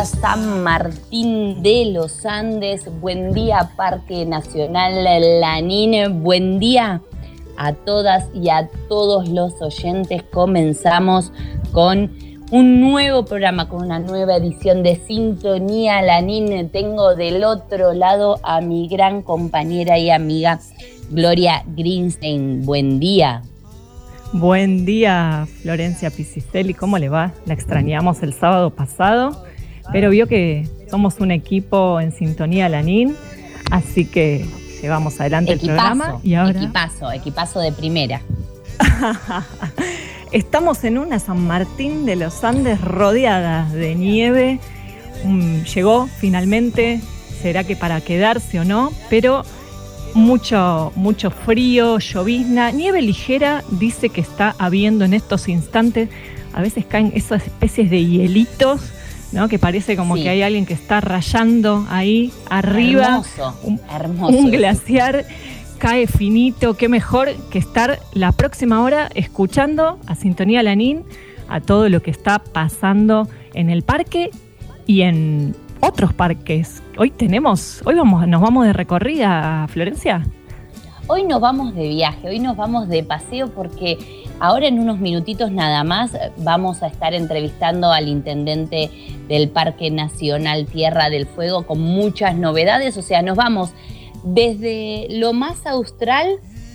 día San Martín de los Andes, buen día Parque Nacional Lanín, buen día a todas y a todos los oyentes. Comenzamos con un nuevo programa, con una nueva edición de Sintonía Lanín. Tengo del otro lado a mi gran compañera y amiga Gloria Greenstein. Buen día. Buen día, Florencia Pisicelli. ¿Cómo le va? La extrañamos el sábado pasado, pero vio que somos un equipo en Sintonía Lanín, así que llevamos adelante el programa. Y ahora... Equipazo de primera. Estamos en una San Martín de los Andes rodeada de nieve. Llegó finalmente, será que para quedarse o no, pero mucho frío, llovizna, nieve ligera, dice que está habiendo en estos instantes. A veces caen esas especies de hielitos, ¿no? Que parece como que hay alguien que está rayando ahí arriba. Hermoso. Un glaciar cae finito. Qué mejor que estar la próxima hora escuchando a Sintonía Lanín, a todo lo que está pasando en el parque y en otros parques. Nos vamos de recorrida, Florencia. Hoy nos vamos de viaje, hoy nos vamos de paseo porque ahora en unos minutitos nada más vamos a estar entrevistando al intendente del Parque Nacional Tierra del Fuego con muchas novedades. O sea, nos vamos desde lo más austral,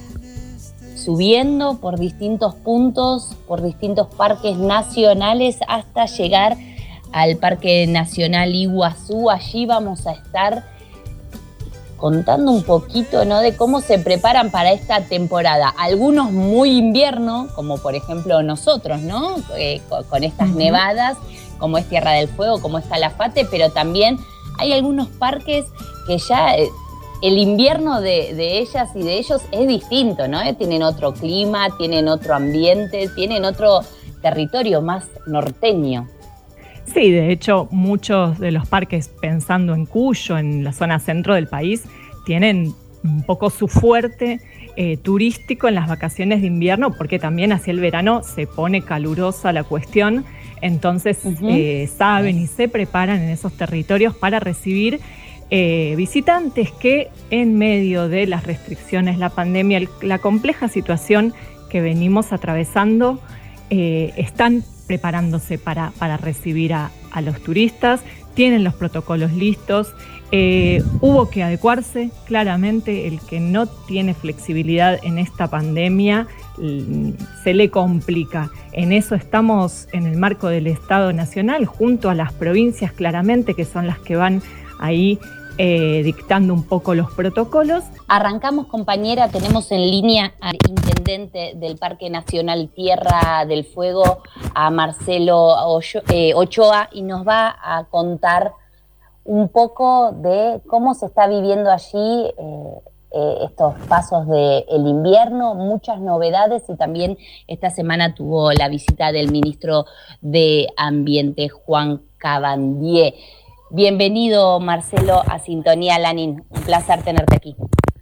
subiendo por distintos puntos, por distintos parques nacionales hasta llegar al Parque Nacional Iguazú. Allí vamos a estar contando un poquito, ¿no?, de cómo se preparan para esta temporada. Algunos muy invierno, como por ejemplo nosotros, ¿no? Con estas nevadas, como es Tierra del Fuego, como es Calafate, pero también hay algunos parques que ya el invierno de ellas y de ellos es distinto, ¿no? Tienen otro clima, tienen otro ambiente, tienen otro territorio más norteño. Sí, de hecho, muchos de los parques, pensando en Cuyo, en la zona centro del país, tienen un poco su fuerte turístico en las vacaciones de invierno, porque también hacia el verano se pone calurosa la cuestión. Entonces saben y se preparan en esos territorios para recibir visitantes que, en medio de las restricciones, la pandemia, la compleja situación que venimos atravesando, están preparándose para recibir a los turistas, tienen los protocolos listos. Hubo que adecuarse, claramente. El que no tiene flexibilidad en esta pandemia se le complica. En eso estamos en el marco del Estado Nacional, junto a las provincias, claramente, que son las que van ahí dictando un poco los protocolos. Arrancamos, compañera, tenemos en línea al intendente del Parque Nacional Tierra del Fuego, a Marcelo Ochoa, y nos va a contar un poco de cómo se está viviendo allí estos pasos del invierno, muchas novedades, y también esta semana tuvo la visita del ministro de Ambiente, Juan Cabandier. Bienvenido, Marcelo, a Sintonía Lanín. Un placer tenerte aquí.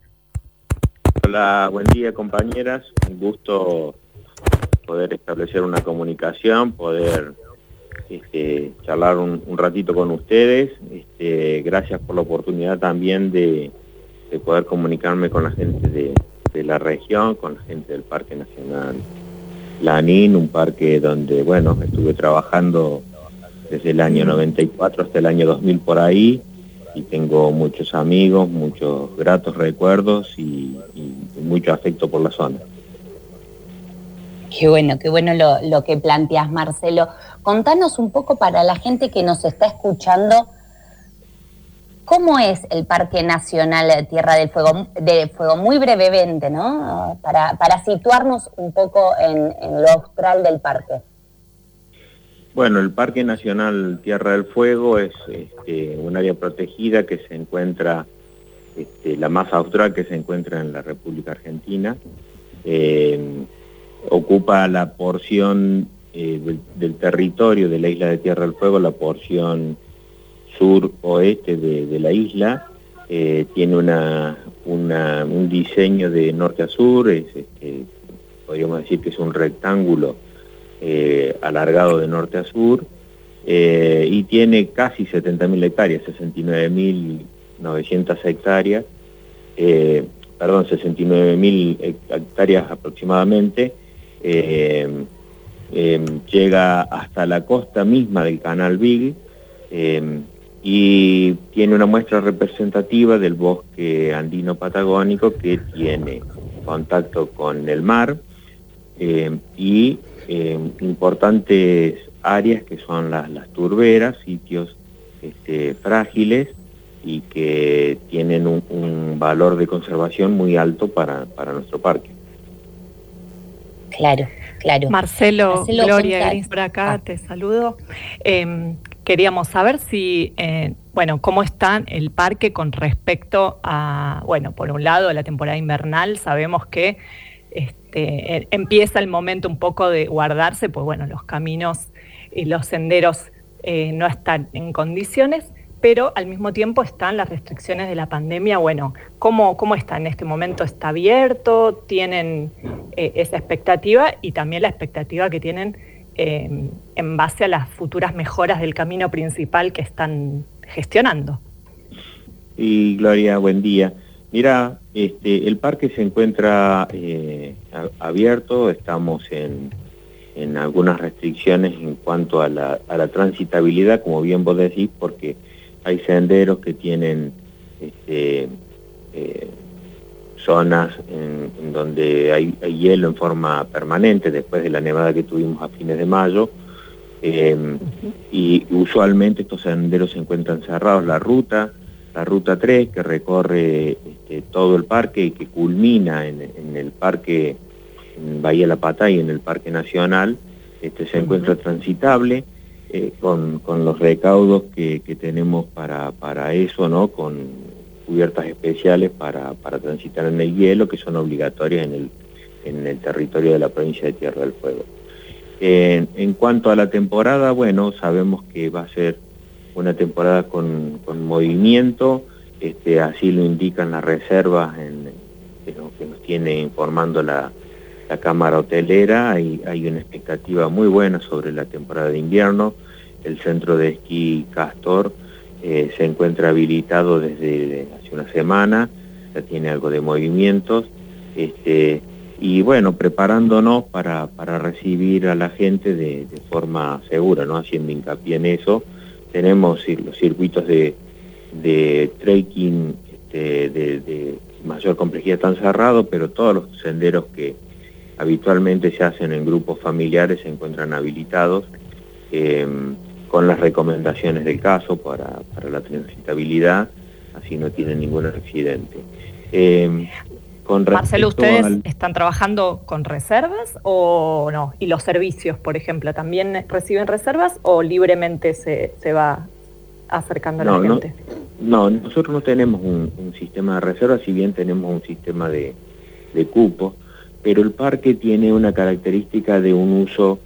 Hola, buen día, compañeras. Un gusto poder establecer una comunicación, poder charlar un ratito con ustedes. Gracias por la oportunidad también de poder comunicarme con la gente de la región, con la gente del Parque Nacional Lanín, un parque donde, bueno, estuve trabajando desde el año 94 hasta el año 2000 por ahí, y tengo muchos amigos, muchos gratos recuerdos y mucho afecto por la zona. Qué bueno lo que planteas, Marcelo. Contanos un poco, para la gente que nos está escuchando, ¿cómo es el Parque Nacional Tierra del Fuego? Muy brevemente, ¿no? Para situarnos un poco en lo austral del parque. Bueno, el Parque Nacional Tierra del Fuego es un área protegida que se encuentra, la más austral, que se encuentra en la República Argentina. Ocupa la porción del territorio de la isla de Tierra del Fuego, la porción sur-oeste de la isla. Tiene un diseño de norte a sur, podríamos decir que es un rectángulo alargado de norte a sur, y tiene casi 70.000 hectáreas, 69.900 hectáreas, 69.000 hectáreas aproximadamente. Llega hasta la costa misma del Canal Beagle, y tiene una muestra representativa del bosque andino patagónico que tiene contacto con el mar, y importantes áreas que son las turberas, sitios frágiles y que tienen un valor de conservación muy alto para nuestro parque. Claro. Marcelo, Gloria Grins por acá, te saludo. Queríamos saber si, cómo está el parque con respecto a, por un lado, la temporada invernal. Sabemos que empieza el momento un poco de guardarse, pues los caminos y los senderos no están en condiciones, pero al mismo tiempo están las restricciones de la pandemia. ¿Cómo está en este momento? ¿Está abierto? ¿Tienen esa expectativa? Y también la expectativa que tienen en base a las futuras mejoras del camino principal que están gestionando. Y Gloria, buen día. Mira, el parque se encuentra abierto, estamos en algunas restricciones en cuanto a la transitabilidad, como bien vos decís, porque hay senderos que tienen zonas en donde hay hielo en forma permanente después de la nevada que tuvimos a fines de mayo, y usualmente estos senderos se encuentran cerrados. La ruta 3, que recorre todo el parque y que culmina en el parque, en Bahía La Pataya, en el Parque Nacional, se encuentra transitable, con los recaudos que tenemos para eso, ¿no? Con cubiertas especiales para transitar en el hielo, que son obligatorias en el territorio de la provincia de Tierra del Fuego. En cuanto a la temporada, sabemos que va a ser una temporada con movimiento, así lo indican las reservas que nos tiene informando la Cámara Hotelera. Hay una expectativa muy buena sobre la temporada de invierno. El centro de esquí Castor se encuentra habilitado desde hace una semana, ya tiene algo de movimientos, y preparándonos para recibir a la gente de forma segura, ¿no? Haciendo hincapié en eso. Tenemos los circuitos de trekking de mayor complejidad tan cerrados, pero todos los senderos que habitualmente se hacen en grupos familiares se encuentran habilitados, con las recomendaciones del caso para la transitabilidad, así no tienen ningún accidente. Marcelo, ¿ustedes están trabajando con reservas o no? ¿Y los servicios, por ejemplo, también reciben reservas o libremente se va acercando a la gente? No, nosotros no tenemos un sistema de reservas, si bien tenemos un sistema de cupos, pero el parque tiene una característica de un uso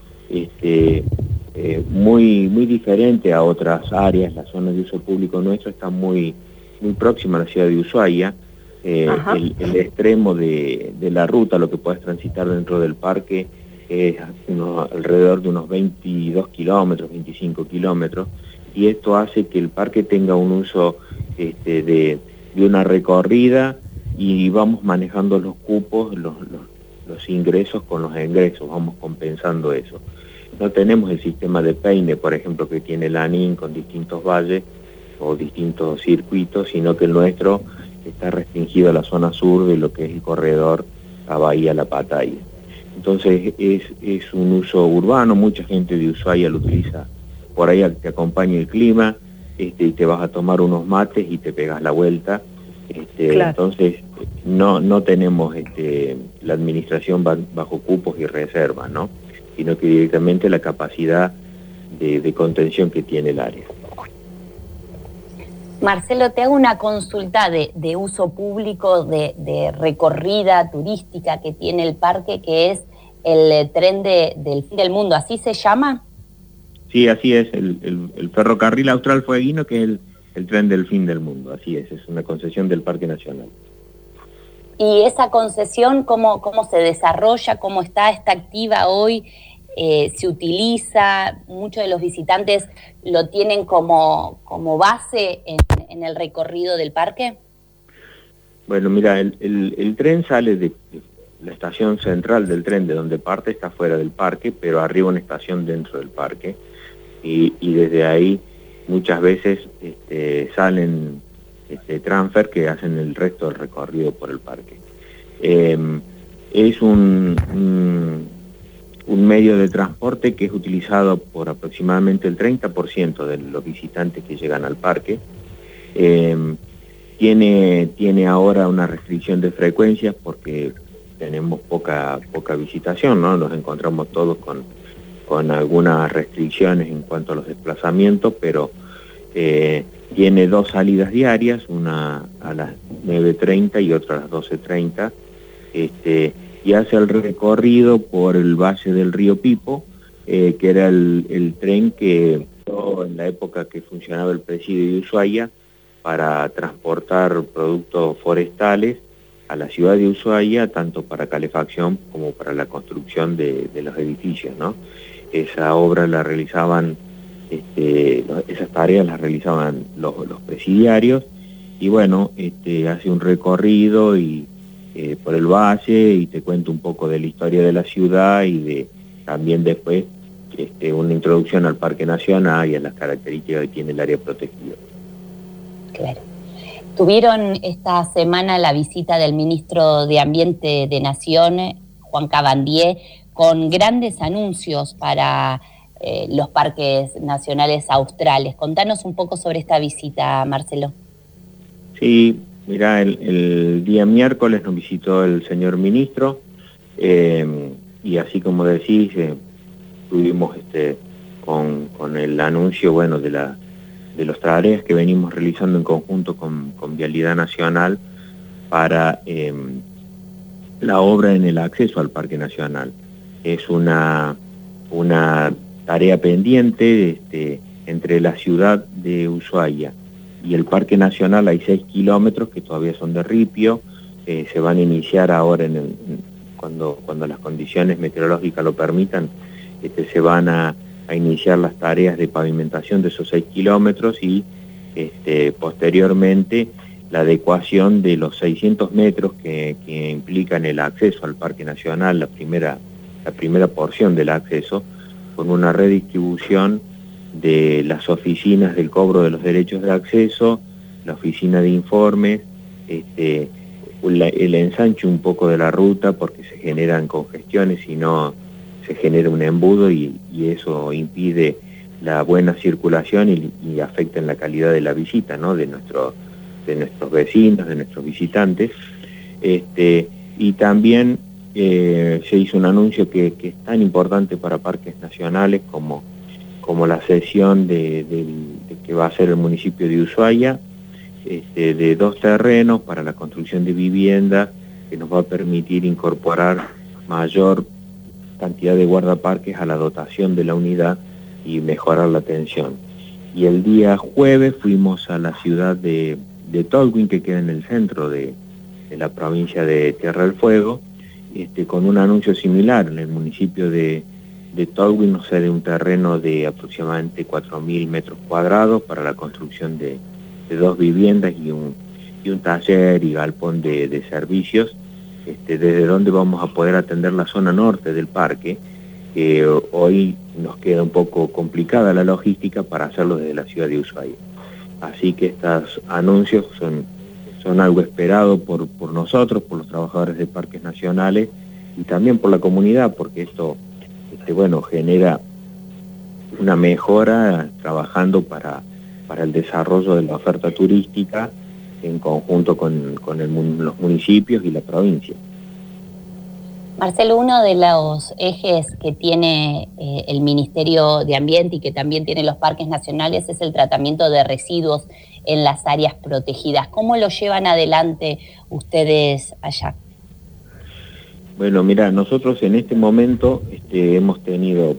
muy diferente a otras áreas. La zona de uso público nuestro está muy próxima a la ciudad de Ushuaia. El extremo de la ruta, lo que puedes transitar dentro del parque, es alrededor de unos 22 kilómetros, 25 kilómetros, y esto hace que el parque tenga un uso de una recorrida, y vamos manejando los cupos, los ingresos con los egresos, vamos compensando eso. No tenemos el sistema de peine, por ejemplo, que tiene el ANIN con distintos valles o distintos circuitos, sino que el nuestro está restringido a la zona sur de lo que es el corredor a Bahía La Pataya. Entonces es un uso urbano, mucha gente de Ushuaia lo utiliza, por ahí te acompaña el clima, y te vas a tomar unos mates y te pegas la vuelta. Claro. Entonces no tenemos la administración bajo cupos y reservas, ¿no? Sino que directamente la capacidad de contención que tiene el área. Marcelo, te hago una consulta de uso público, de recorrida turística que tiene el parque, que es el tren del fin del mundo, ¿así se llama? Sí, así es, el ferrocarril austral fueguino, que es el tren del fin del mundo, así es una concesión del Parque Nacional. ¿Y esa concesión cómo se desarrolla, cómo está activa hoy? se utiliza, muchos de los visitantes lo tienen como base en el recorrido del parque. Bueno, mira, el tren sale de la estación central del tren, de donde parte, está fuera del parque, pero arriba una estación dentro del parque, y desde ahí muchas veces salen transfer que hacen el resto del recorrido por el parque. Es un medio de transporte que es utilizado por aproximadamente el 30% de los visitantes que llegan al parque. Tiene ahora una restricción de frecuencias porque tenemos poca visitación, ¿no? Nos encontramos todos con algunas restricciones en cuanto a los desplazamientos, pero tiene 2 salidas diarias, una a las 9:30 y otra a las 12:30, y hace el recorrido por el valle del río Pipo, que era el tren que en la época que funcionaba el presidio de Ushuaia para transportar productos forestales a la ciudad de Ushuaia, tanto para calefacción como para la construcción de los edificios, ¿no? Esa obra la realizaban, esas tareas las realizaban los presidiarios, y bueno, hace un recorrido por el valle y te cuento un poco de la historia de la ciudad y también después una introducción al Parque Nacional y a las características que tiene el área protegida. Claro. Tuvieron esta semana la visita del ministro de Ambiente de Nación, Juan Cabandier, con grandes anuncios para los parques nacionales australes. Contanos un poco sobre esta visita, Marcelo. Sí, mira, el día miércoles nos visitó el señor ministro, y así como decís, tuvimos con el anuncio, bueno, de las tareas que venimos realizando en conjunto con Vialidad Nacional para la obra en el acceso al Parque Nacional. Es una tarea pendiente entre la ciudad de Ushuaia y el Parque Nacional. Hay 6 kilómetros que todavía son de ripio, se van a iniciar ahora cuando las condiciones meteorológicas lo permitan, se van a iniciar las tareas de pavimentación de esos 6 kilómetros y posteriormente la adecuación de los 600 metros que implican el acceso al Parque Nacional, la primera porción del acceso, con una redistribución de las oficinas del cobro de los derechos de acceso, la oficina de informes, el ensanche un poco de la ruta porque se generan congestiones y no se genera un embudo y eso impide la buena circulación y afecta en la calidad de la visita, ¿no? de nuestros vecinos, de nuestros visitantes. Y también se hizo un anuncio que es tan importante para parques nacionales como la cesión de que va a ser el municipio de Ushuaia, de 2 terrenos para la construcción de viviendas, que nos va a permitir incorporar mayor cantidad de guardaparques a la dotación de la unidad y mejorar la atención. Y el día jueves fuimos a la ciudad de Tolwyn, que queda en el centro de la provincia de Tierra del Fuego, con un anuncio similar. En el municipio de Tolwyn nos cede un terreno de aproximadamente 4.000 metros cuadrados para la construcción de 2 viviendas y un taller y galpón de servicios, desde donde vamos a poder atender la zona norte del parque, que hoy nos queda un poco complicada la logística para hacerlo desde la ciudad de Ushuaia. Así que estos anuncios son algo esperado por nosotros, por los trabajadores de parques nacionales y también por la comunidad, porque esto genera una mejora trabajando para el desarrollo de la oferta turística en conjunto con los municipios y la provincia. Marcelo, uno de los ejes que tiene el Ministerio de Ambiente y que también tienen los parques nacionales es el tratamiento de residuos en las áreas protegidas. ¿Cómo lo llevan adelante ustedes allá? Bueno, mira, nosotros en este momento hemos tenido,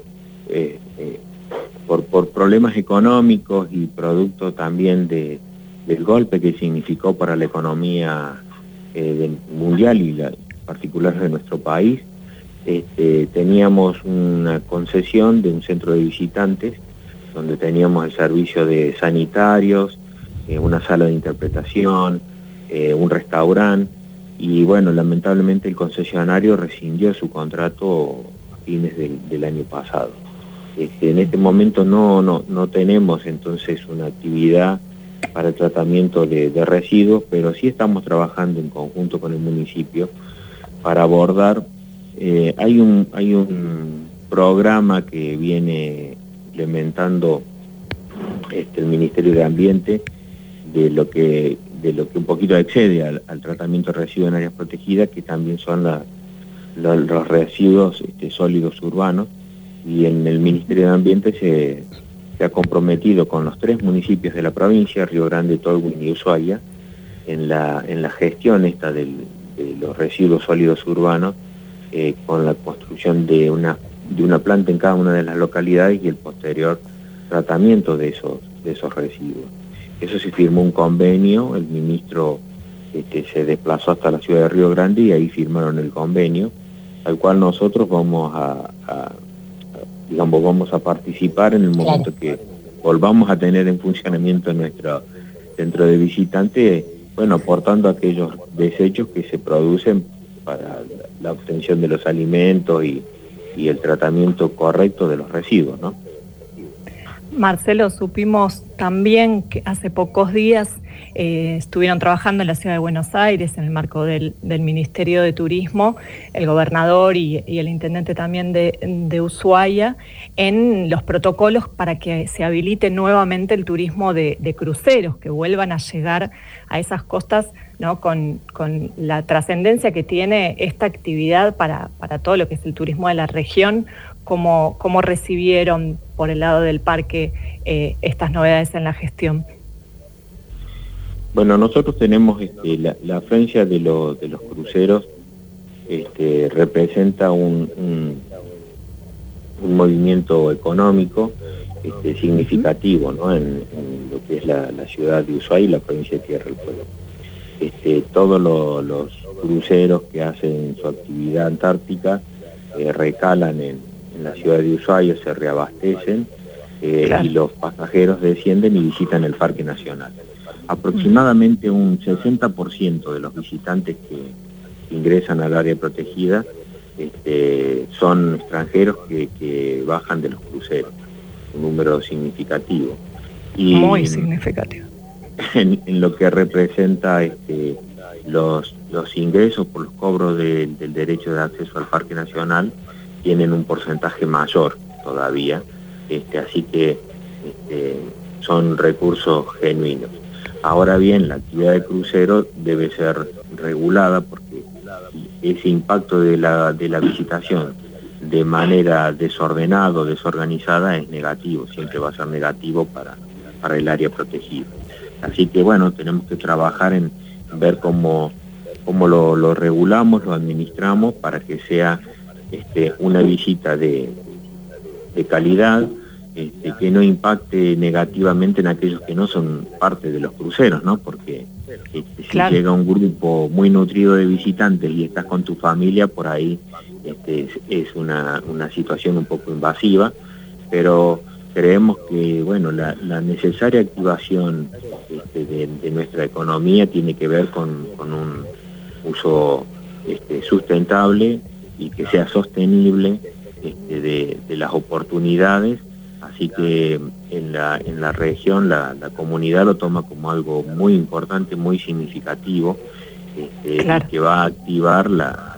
por problemas económicos y producto también del golpe que significó para la economía mundial y particular de nuestro país, teníamos una concesión de un centro de visitantes donde teníamos el servicio de sanitarios, una sala de interpretación, un restaurante, y bueno, lamentablemente el concesionario rescindió su contrato a fines del año pasado. En este momento no tenemos entonces una actividad para el tratamiento de residuos, pero sí estamos trabajando en conjunto con el municipio para abordar. Hay un programa que viene implementando el Ministerio de Ambiente de lo que un poquito excede al tratamiento de residuos en áreas protegidas, que también son los residuos sólidos urbanos, y en el Ministerio de Ambiente se ha comprometido con los 3 municipios de la provincia, Río Grande, Tolwyn y Ushuaia, en la gestión de los residuos sólidos urbanos, con la construcción de una planta en cada una de las localidades y el posterior tratamiento de esos residuos. Eso se firmó un convenio, el ministro se desplazó hasta la ciudad de Río Grande y ahí firmaron el convenio, al cual nosotros vamos a participar en el momento que volvamos a tener en funcionamiento nuestro centro de visitantes, bueno, aportando aquellos desechos que se producen para la obtención de los alimentos y el tratamiento correcto de los residuos, ¿no? Marcelo, supimos también que hace pocos días estuvieron trabajando en la ciudad de Buenos Aires en el marco del Ministerio de Turismo, el gobernador y el intendente también de Ushuaia, en los protocolos para que se habilite nuevamente el turismo de cruceros, que vuelvan a llegar a esas costas, ¿no? Con la trascendencia que tiene esta actividad para todo lo que es el turismo de la región. ¿Cómo recibieron por el lado del parque estas novedades en la gestión? Bueno, nosotros tenemos la afluencia de los cruceros, representa un movimiento económico significativo, ¿no? en lo que es la ciudad de Ushuaia y la provincia de Tierra del Fuego. Todos los cruceros que hacen su actividad antártica recalan en la ciudad de Ushuaia, se reabastecen, claro, y los pasajeros descienden y visitan el Parque Nacional. Aproximadamente un 60% de los visitantes que ingresan al área protegida son extranjeros que bajan de los cruceros, un número significativo. Y muy significativo. En lo que representa los ingresos por los cobros del derecho de acceso al Parque Nacional, tienen un porcentaje mayor todavía, así que son recursos genuinos. Ahora bien, la actividad de crucero debe ser regulada porque ese impacto de la visitación de manera desordenada o desorganizada es negativo, siempre va a ser negativo para el área protegida. Así que bueno, tenemos que trabajar en ver cómo lo regulamos, lo administramos para que sea una visita de calidad, que no impacte negativamente en aquellos que no son parte de los cruceros, ¿no? Porque claro, si llega un grupo muy nutrido de visitantes y estás con tu familia, por ahí es una situación un poco invasiva, pero creemos que bueno, la necesaria activación de nuestra economía tiene que ver con un uso sustentable y que sea sostenible de las oportunidades. Así que en la región la comunidad lo toma como algo muy importante, muy significativo, claro, y que va a activar la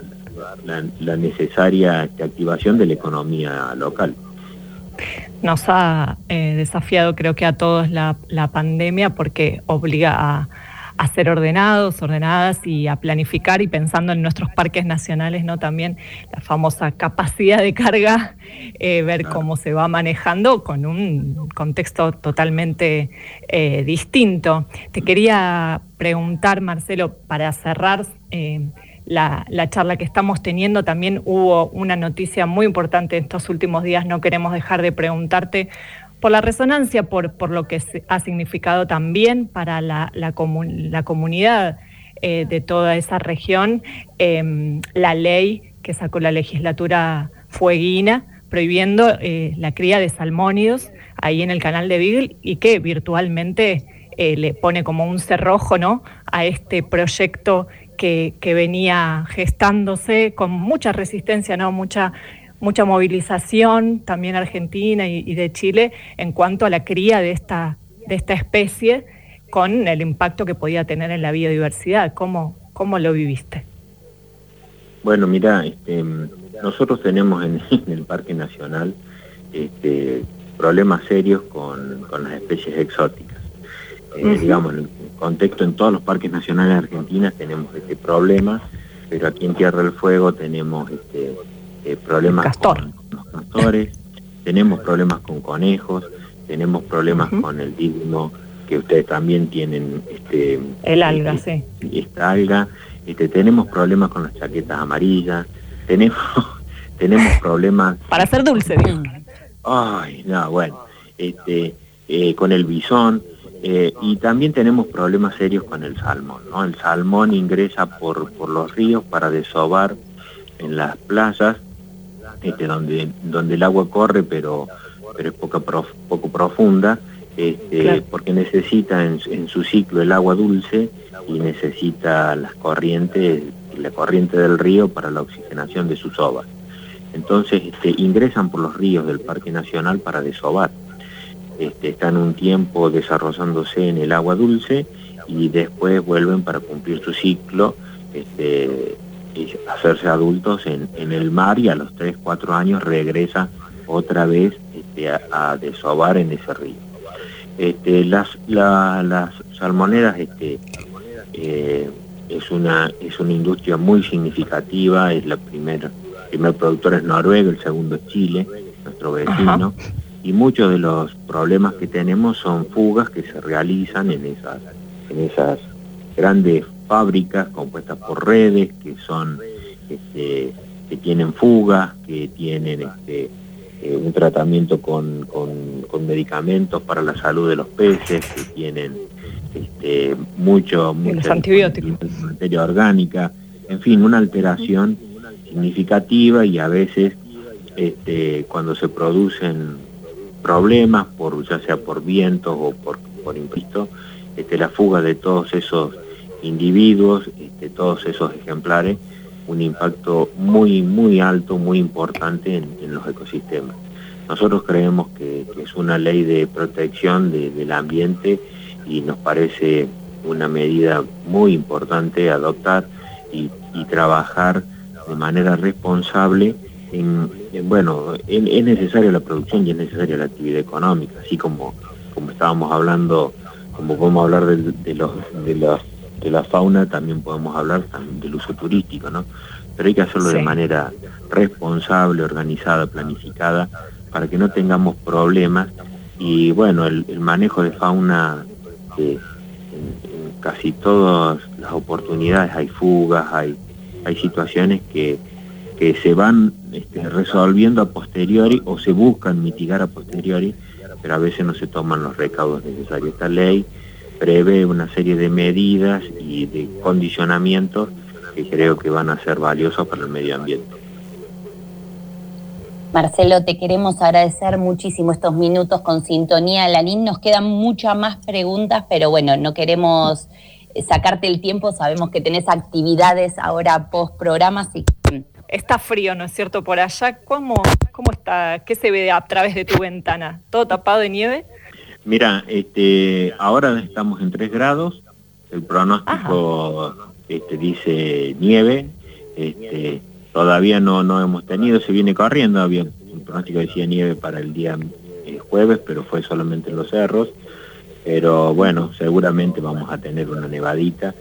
necesaria activación de la economía local. Nos ha desafiado, creo que a todos, la pandemia, porque obliga a ser ordenadas y a planificar, y pensando en nuestros parques nacionales, ¿no? También la famosa capacidad de carga, ver cómo se va manejando con un contexto totalmente distinto. Te quería preguntar, Marcelo, para cerrar la charla que estamos teniendo, también hubo una noticia muy importante en estos últimos días, no queremos dejar de preguntarte por la resonancia, por lo que ha significado también para la comunidad de toda esa región, la ley que sacó la legislatura fueguina, prohibiendo la cría de salmónidos ahí en el canal de Beagle, y que virtualmente le pone como un cerrojo, ¿no?, a este proyecto que venía gestándose con mucha resistencia, ¿no?, mucha movilización también argentina y de Chile en cuanto a la cría de esta especie, con el impacto que podía tener en la biodiversidad. ¿Cómo lo viviste? Bueno, mira, nosotros tenemos en el Parque Nacional problemas serios con las especies exóticas. Digamos, en el contexto, en todos los parques nacionales de Argentina tenemos este problema, pero aquí en Tierra del Fuego tenemos problemas con los castores, tenemos problemas con conejos, tenemos problemas con el digno, que ustedes también tienen el alga, sí. Esta alga, tenemos problemas con las chaquetas amarillas, tenemos problemas para hacer dulce, digamos. Ay, no, bueno, con el bisón, y también tenemos problemas serios con el salmón, ¿no? El salmón ingresa por los ríos para desovar en las playas, donde el agua corre, pero es poco profunda, claro, porque necesita en su ciclo el agua dulce y necesita la corriente del río para la oxigenación de sus ovas. Entonces ingresan por los ríos del Parque Nacional para desovar. Están un tiempo desarrollándose en el agua dulce y después vuelven para cumplir su ciclo, y hacerse adultos en el mar, y a los 3-4 años regresa otra vez a desovar en ese río. Las salmoneras es una industria muy significativa. Es el primer productor es Noruega, el segundo es Chile, nuestro vecino. Ajá. Y muchos de los problemas que tenemos son fugas que se realizan en esas grandes fábricas compuestas por redes, que son que tienen fugas, que tienen un tratamiento con medicamentos para la salud de los peces, que tienen muchos antibióticos, materia orgánica, en fin, una alteración significativa. Y a veces cuando se producen problemas, ya sea por vientos o por imprevisto, la fuga de todos esos individuos, todos esos ejemplares, un impacto muy, muy alto, muy importante en los ecosistemas. Nosotros creemos que es una ley de protección del ambiente, y nos parece una medida muy importante adoptar y trabajar de manera responsable. Es necesaria la producción y es necesaria la actividad económica, así como estábamos hablando, como podemos hablar de la fauna, también podemos hablar del uso turístico, ¿no? Pero hay que hacerlo de manera responsable, organizada, planificada, para que no tengamos problemas. Y bueno, el manejo de fauna, en casi todas las oportunidades hay fugas, hay situaciones que se van resolviendo a posteriori, o se buscan mitigar a posteriori, pero a veces no se toman los recaudos necesarios. Esta ley prevé una serie de medidas y de condicionamientos que creo que van a ser valiosos para el medio ambiente. Marcelo, te queremos agradecer muchísimo estos minutos con Sintonía Lanín. Nos quedan muchas más preguntas, pero bueno, no queremos sacarte el tiempo. Sabemos que tenés actividades ahora post programas y está frío, ¿no es cierto? Por allá, ¿cómo está? ¿Qué se ve a través de tu ventana? ¿Todo tapado de nieve? Mira, ahora estamos en 3 grados, el pronóstico dice nieve, todavía no hemos tenido, se viene corriendo, había un pronóstico que decía nieve para el día jueves, pero fue solamente en los cerros, pero bueno, seguramente vamos a tener una nevadita.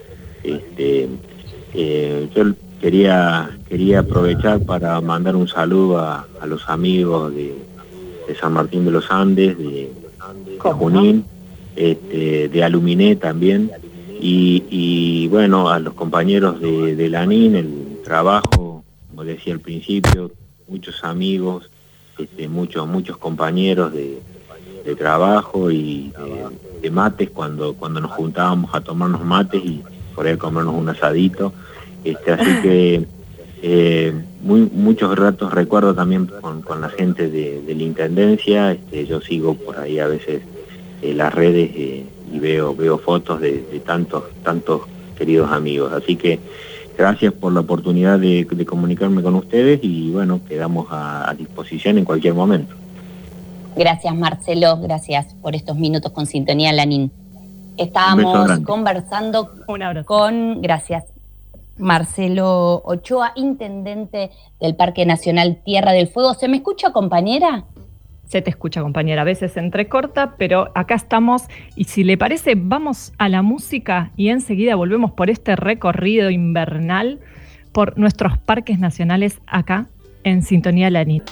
Yo quería aprovechar para mandar un saludo a los amigos de San Martín de los Andes, de Junín, de Aluminé también, y bueno, a los compañeros de Lanín, el trabajo, como decía al principio, muchos amigos, muchos compañeros de trabajo y de mates, cuando nos juntábamos a tomarnos mates y por ahí comernos un asadito. Así que muchos gratos recuerdos también con la gente de la Intendencia. Yo sigo por ahí a veces las redes y veo fotos de tantos queridos amigos. Así que gracias por la oportunidad de comunicarme con ustedes y bueno, quedamos a disposición en cualquier momento. Gracias, Marcelo, gracias por estos minutos con Sintonía Lanín. Estábamos conversando con, gracias, Marcelo Ochoa, intendente del Parque Nacional Tierra del Fuego. ¿Se me escucha, compañera? Se te escucha, compañera, a veces se entrecorta, pero acá estamos y si le parece vamos a la música y enseguida volvemos por este recorrido invernal por nuestros parques nacionales acá en Sintonía Lanín.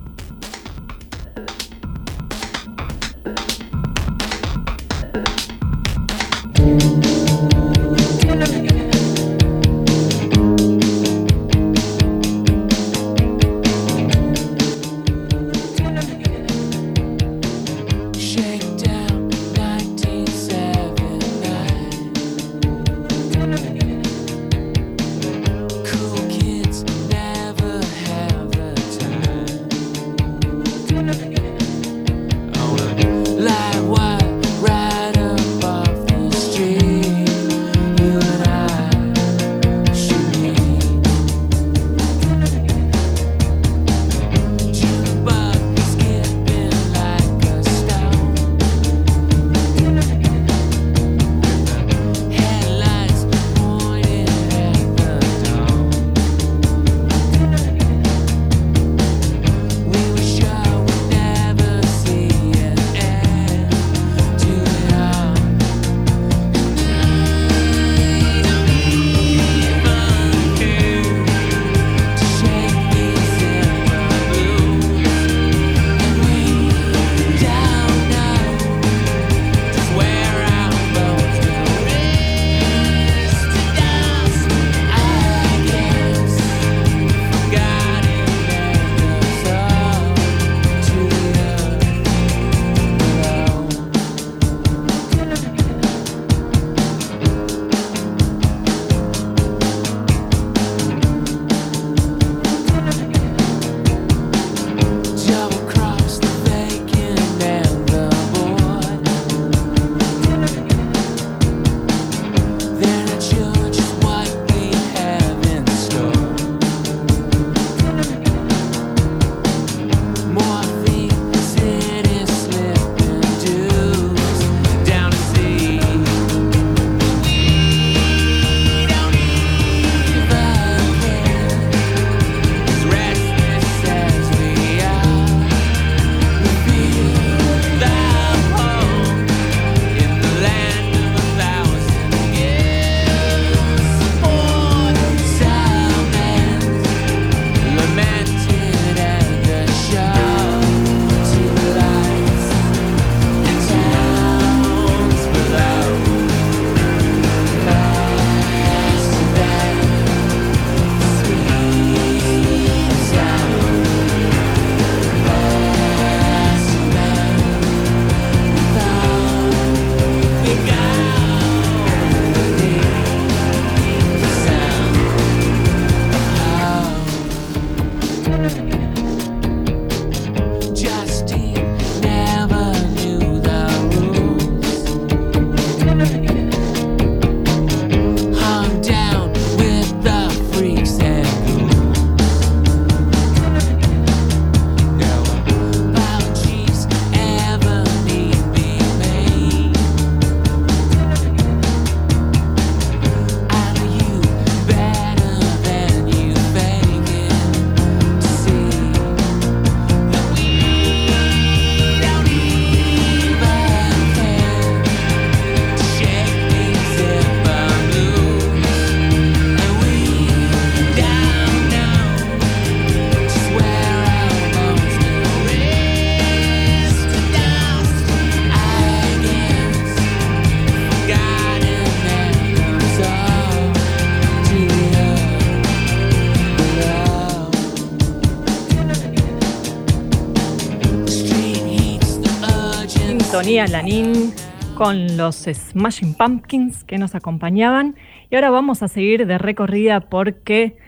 Sintonía Lanín con los Smashing Pumpkins que nos acompañaban. Y ahora vamos a seguir de recorrida porque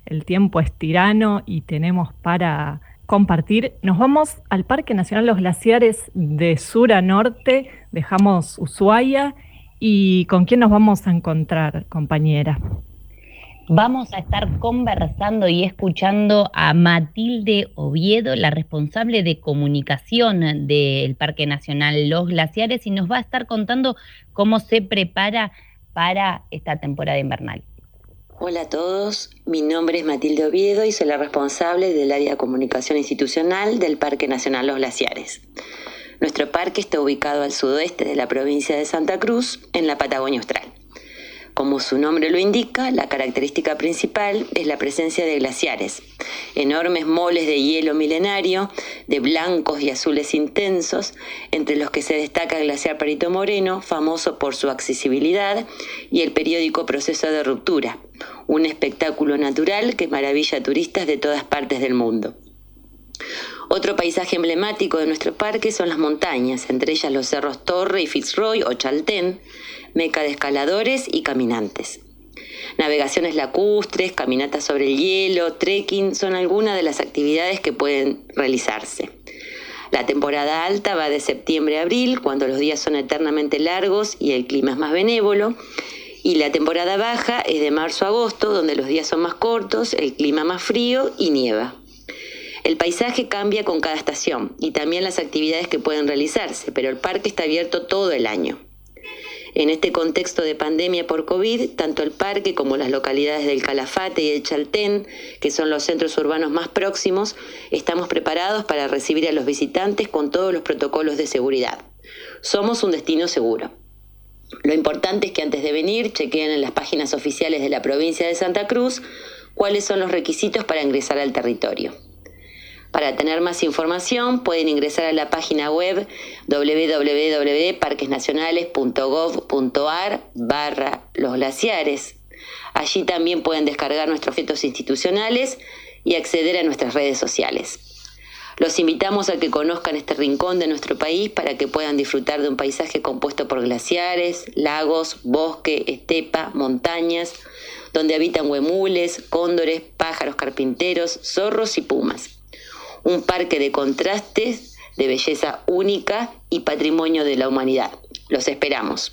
el tiempo es tirano y tenemos para compartir. Nos vamos al Parque Nacional Los Glaciares de sur a norte, dejamos Ushuaia. ¿Y con quién nos vamos a encontrar, compañera? Vamos a estar conversando y escuchando a Matilde Oviedo, la responsable de comunicación del Parque Nacional Los Glaciares, y nos va a estar contando cómo se prepara para esta temporada invernal. Hola a todos, mi nombre es Matilde Oviedo y soy la responsable del área de comunicación institucional del Parque Nacional Los Glaciares. Nuestro parque está ubicado al sudoeste de la provincia de Santa Cruz, en la Patagonia Austral. Como su nombre lo indica, la característica principal es la presencia de glaciares, enormes moles de hielo milenario, de blancos y azules intensos, entre los que se destaca el glaciar Perito Moreno, famoso por su accesibilidad y el periódico proceso de ruptura, un espectáculo natural que maravilla a turistas de todas partes del mundo. Otro paisaje emblemático de nuestro parque son las montañas, entre ellas los cerros Torre y Fitzroy o Chaltén, meca de escaladores y caminantes. Navegaciones lacustres, caminatas sobre el hielo, trekking son algunas de las actividades que pueden realizarse. La temporada alta va de septiembre a abril, cuando los días son eternamente largos y el clima es más benévolo, y la temporada baja es de marzo a agosto, donde los días son más cortos, el clima más frío y nieva. El paisaje cambia con cada estación y también las actividades que pueden realizarse, pero el parque está abierto todo el año. En este contexto de pandemia por COVID, tanto el parque como las localidades del Calafate y el Chaltén, que son los centros urbanos más próximos, estamos preparados para recibir a los visitantes con todos los protocolos de seguridad. Somos un destino seguro. Lo importante es que antes de venir chequeen en las páginas oficiales de la provincia de Santa Cruz cuáles son los requisitos para ingresar al territorio. Para tener más información pueden ingresar a la página web www.parquesnacionales.gov.ar/losglaciares. Allí también pueden descargar nuestros folletos institucionales y acceder a nuestras redes sociales. Los invitamos a que conozcan este rincón de nuestro país para que puedan disfrutar de un paisaje compuesto por glaciares, lagos, bosque, estepa, montañas, donde habitan huemules, cóndores, pájaros carpinteros, zorros y pumas. Un parque de contrastes, de belleza única y patrimonio de la humanidad. Los esperamos.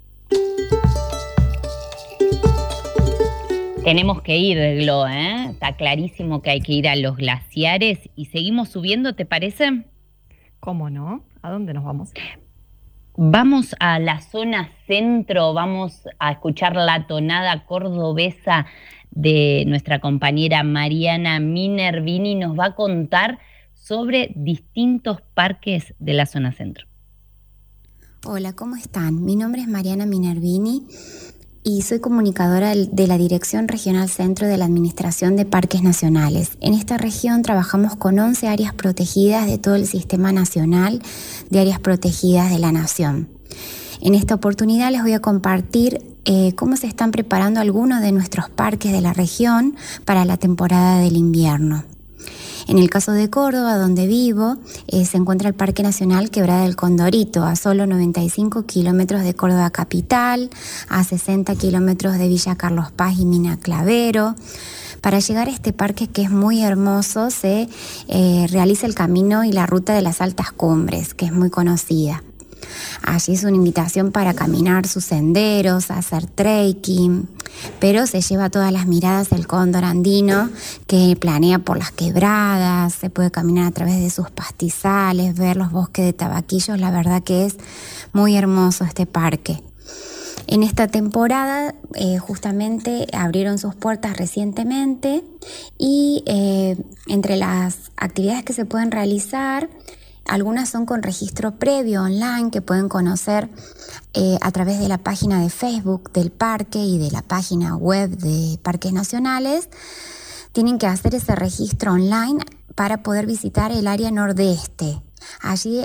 Tenemos que ir, Glo, ¿eh? Está clarísimo que hay que ir a los glaciares y seguimos subiendo, ¿te parece? ¿Cómo no? ¿A dónde nos vamos? Vamos a la zona centro, vamos a escuchar la tonada cordobesa de nuestra compañera Mariana Minervini. Nos va a contar sobre distintos parques de la zona centro. Hola, ¿cómo están? Mi nombre es Mariana Minervini y soy comunicadora de la Dirección Regional Centro de la Administración de Parques Nacionales. En esta región trabajamos con 11 áreas protegidas de todo el Sistema Nacional de Áreas Protegidas de la Nación. En esta oportunidad les voy a compartir cómo se están preparando algunos de nuestros parques de la región para la temporada del invierno. En el caso de Córdoba, donde vivo, se encuentra el Parque Nacional Quebrada del Condorito, a solo 95 kilómetros de Córdoba capital, a 60 kilómetros de Villa Carlos Paz y Mina Clavero. Para llegar a este parque, que es muy hermoso, se realiza el camino y la ruta de las altas cumbres, que es muy conocida. Allí es una invitación para caminar sus senderos, hacer trekking, pero se lleva todas las miradas del cóndor andino que planea por las quebradas, se puede caminar a través de sus pastizales, ver los bosques de tabaquillos. La verdad que es muy hermoso este parque. En esta temporada justamente abrieron sus puertas recientemente y entre las actividades que se pueden realizar, algunas son con registro previo online que pueden conocer a través de la página de Facebook del parque y de la página web de Parques Nacionales. Tienen que hacer ese registro online para poder visitar el área nordeste. Allí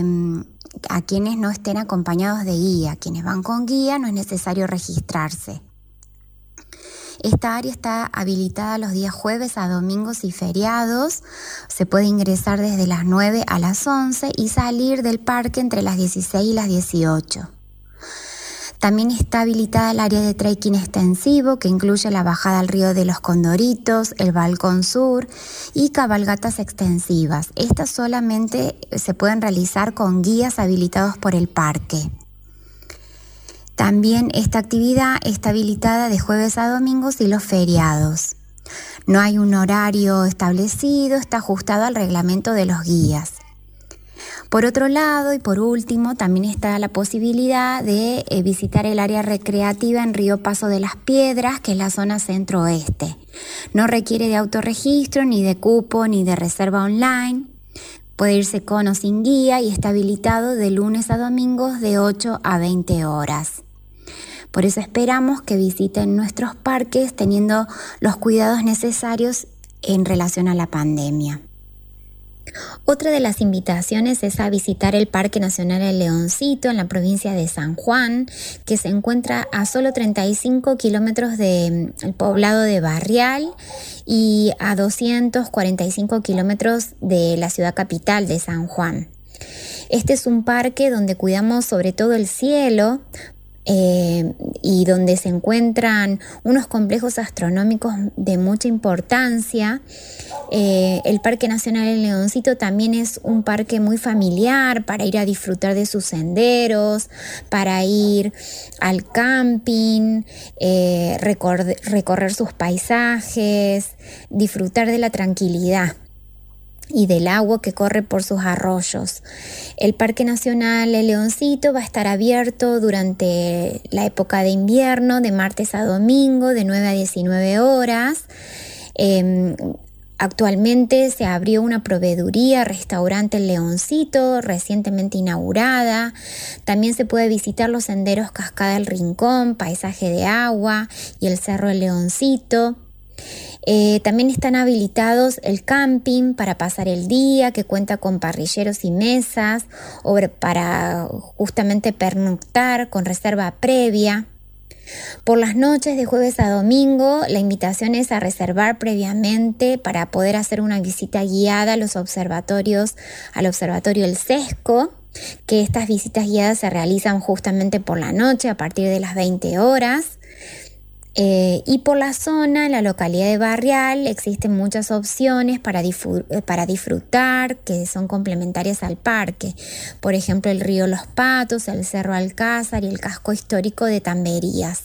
a quienes no estén acompañados de guía, quienes van con guía no es necesario registrarse. Esta área está habilitada los días jueves a domingos y feriados. Se puede ingresar desde las 9 a las 11 y salir del parque entre las 16 y las 18. También está habilitada el área de trekking extensivo, que incluye la bajada al río de los Condoritos, el Balcón Sur y cabalgatas extensivas. Estas solamente se pueden realizar con guías habilitados por el parque. También esta actividad está habilitada de jueves a domingos y los feriados. No hay un horario establecido, está ajustado al reglamento de los guías. Por otro lado y por último, también está la posibilidad de visitar el área recreativa en Río Paso de las Piedras, que es la zona centro-oeste. No requiere de autorregistro, ni de cupo, ni de reserva online. Puede irse con o sin guía y está habilitado de lunes a domingos de 8 a 20 horas. Por eso esperamos que visiten nuestros parques teniendo los cuidados necesarios en relación a la pandemia. Otra de las invitaciones es a visitar el Parque Nacional El Leoncito en la provincia de San Juan, que se encuentra a solo 35 kilómetros del poblado de Barrial y a 245 kilómetros de la ciudad capital de San Juan. Este es un parque donde cuidamos sobre todo el cielo, y donde se encuentran unos complejos astronómicos de mucha importancia. El Parque Nacional El Leoncito también es un parque muy familiar para ir a disfrutar de sus senderos, para ir al camping, recorrer sus paisajes, disfrutar de la tranquilidad y del agua que corre por sus arroyos. El Parque Nacional El Leoncito va a estar abierto durante la época de invierno, de martes a domingo, de 9 a 19 horas. Actualmente se abrió una proveeduría, restaurante El Leoncito, recientemente inaugurada. También se puede visitar los senderos Cascada El Rincón, Paisaje de Agua y el Cerro El Leoncito. También están habilitados el camping para pasar el día, que cuenta con parrilleros y mesas, o para justamente pernoctar con reserva previa. Por las noches de jueves a domingo, la invitación es a reservar previamente para poder hacer una visita guiada a los observatorios, al observatorio El Sesco, que estas visitas guiadas se realizan justamente por la noche a partir de las 20 horas. Y por la zona, en la localidad de Barrial, existen muchas opciones para disfrutar que son complementarias al parque. Por ejemplo, el río Los Patos, el Cerro Alcázar y el casco histórico de Tamberías.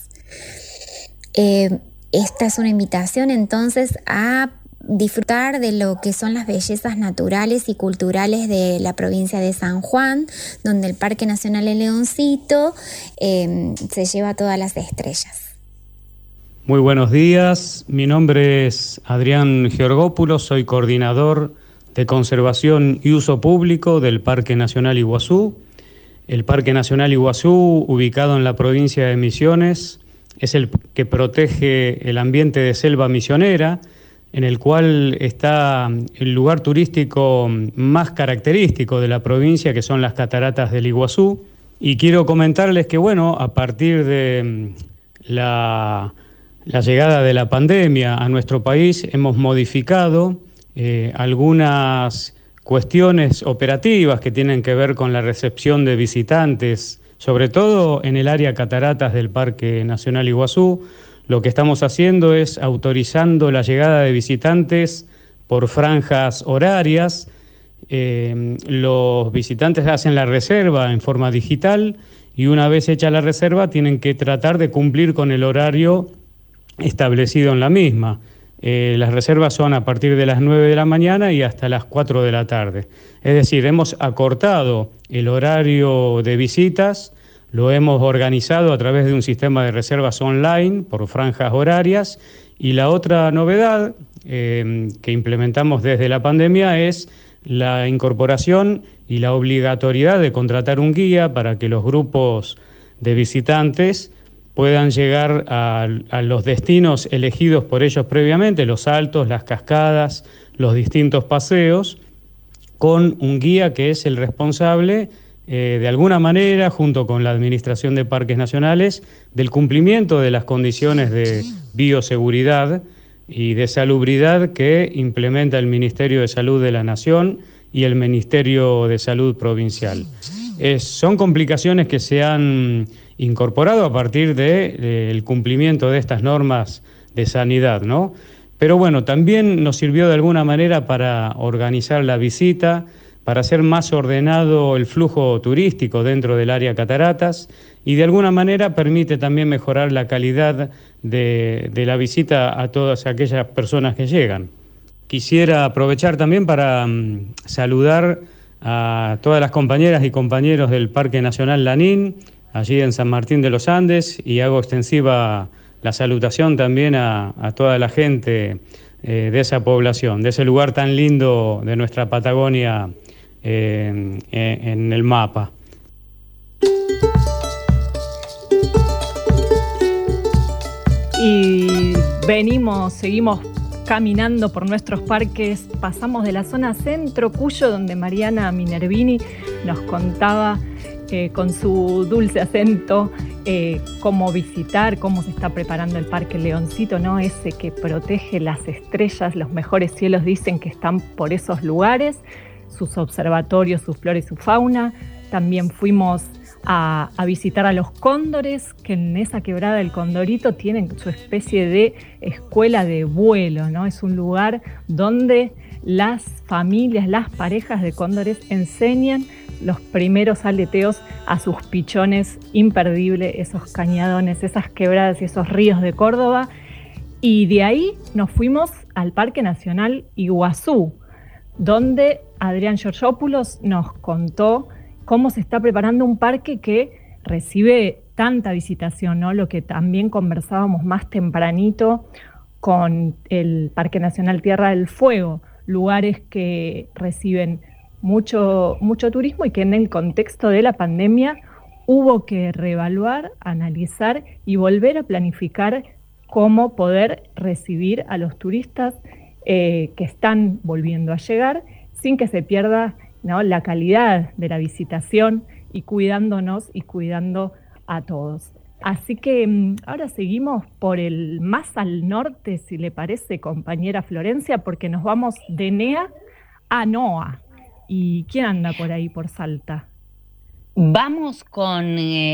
Esta es una invitación entonces a disfrutar de lo que son las bellezas naturales y culturales de la provincia de San Juan, donde el Parque Nacional El Leoncito se lleva todas las estrellas. Muy buenos días, mi nombre es Adrián Georgópulos, soy coordinador de conservación y uso público del Parque Nacional Iguazú. El Parque Nacional Iguazú, ubicado en la provincia de Misiones, es el que protege el ambiente de selva misionera, en el cual está el lugar turístico más característico de la provincia, que son las cataratas del Iguazú. Y quiero comentarles que, a partir de la llegada de la pandemia a nuestro país, hemos modificado algunas cuestiones operativas que tienen que ver con la recepción de visitantes, sobre todo en el área cataratas del Parque Nacional Iguazú. Lo que estamos haciendo es autorizando la llegada de visitantes por franjas horarias. Los visitantes hacen la reserva en forma digital y una vez hecha la reserva tienen que tratar de cumplir con el horario establecido en la misma. Las reservas son a partir de las 9 de la mañana y hasta las 4 de la tarde. Es decir, hemos acortado el horario de visitas, lo hemos organizado a través de un sistema de reservas online por franjas horarias, y la otra novedad que implementamos desde la pandemia es la incorporación y la obligatoriedad de contratar un guía para que los grupos de visitantes puedan llegar a los destinos elegidos por ellos previamente, los saltos, las cascadas, los distintos paseos, con un guía que es el responsable, de alguna manera, junto con la Administración de Parques Nacionales, del cumplimiento de las condiciones de bioseguridad y de salubridad que implementa el Ministerio de Salud de la Nación y el Ministerio de Salud Provincial. Son complicaciones que se han incorporado a partir del cumplimiento de estas normas de sanidad, ¿no? Pero bueno, también nos sirvió de alguna manera para organizar la visita, para hacer más ordenado el flujo turístico dentro del área Cataratas y de alguna manera permite también mejorar la calidad de la visita a todas aquellas personas que llegan. Quisiera aprovechar también para saludar a todas las compañeras y compañeros del Parque Nacional Lanín, allí en San Martín de los Andes, y hago extensiva la salutación también a toda la gente de esa población, de ese lugar tan lindo de nuestra Patagonia en el mapa. Y seguimos caminando por nuestros parques, pasamos de la zona centro, Cuyo, donde Mariana Minervini nos contaba con su dulce acento cómo visitar, cómo se está preparando el Parque Leoncito, ¿no? Ese que protege las estrellas, los mejores cielos dicen que están por esos lugares, sus observatorios, su flora y su fauna. También fuimos a visitar a los cóndores, que en esa quebrada del Condorito tienen su especie de escuela de vuelo, ¿no? Es un lugar donde las familias, las parejas de cóndores enseñan los primeros aleteos a sus pichones. Imperdible, esos cañadones, esas quebradas y esos ríos de Córdoba. Y de ahí nos fuimos al Parque Nacional Iguazú, donde Adrián Georgopoulos nos contó cómo se está preparando un parque que recibe tanta visitación, ¿no? Lo que también conversábamos más tempranito con el Parque Nacional Tierra del Fuego, lugares que reciben mucho turismo y que en el contexto de la pandemia hubo que reevaluar, analizar y volver a planificar cómo poder recibir a los turistas que están volviendo a llegar sin que se pierda, ¿no?, la calidad de la visitación y cuidándonos y cuidando a todos. Así que ahora seguimos por el más al norte, si le parece, compañera Florencia, porque nos vamos de NEA a NOA. ¿Y quién anda por ahí, por Salta? Vamos con...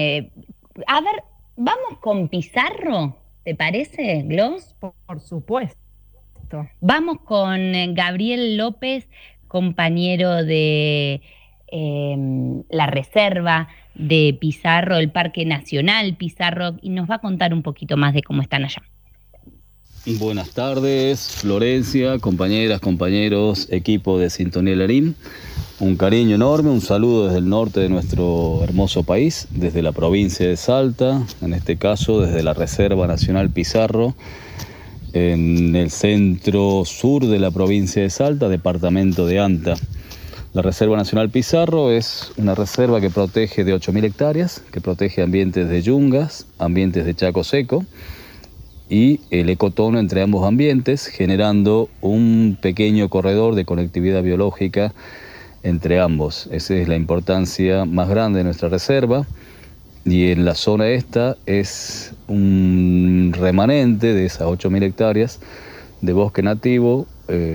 vamos con Pizarro, ¿te parece, Glos? Por supuesto. Vamos con Gabriel López, compañero de la reserva de Pizarro, el Parque Nacional Pizarro, y nos va a contar un poquito más de cómo están allá. Buenas tardes, Florencia, compañeras, compañeros, equipo de Sintonía Lanín. Un cariño enorme, un saludo desde el norte de nuestro hermoso país, desde la provincia de Salta, en este caso desde la Reserva Nacional Pizarro, en el centro sur de la provincia de Salta, departamento de Anta. La Reserva Nacional Pizarro es una reserva que protege de 8.000 hectáreas, que protege ambientes de yungas, ambientes de chaco seco y el ecotono entre ambos ambientes, generando un pequeño corredor de conectividad biológica entre ambos. Esa es la importancia más grande de nuestra reserva. Y en la zona esta es un remanente de esas 8.000 hectáreas de bosque nativo,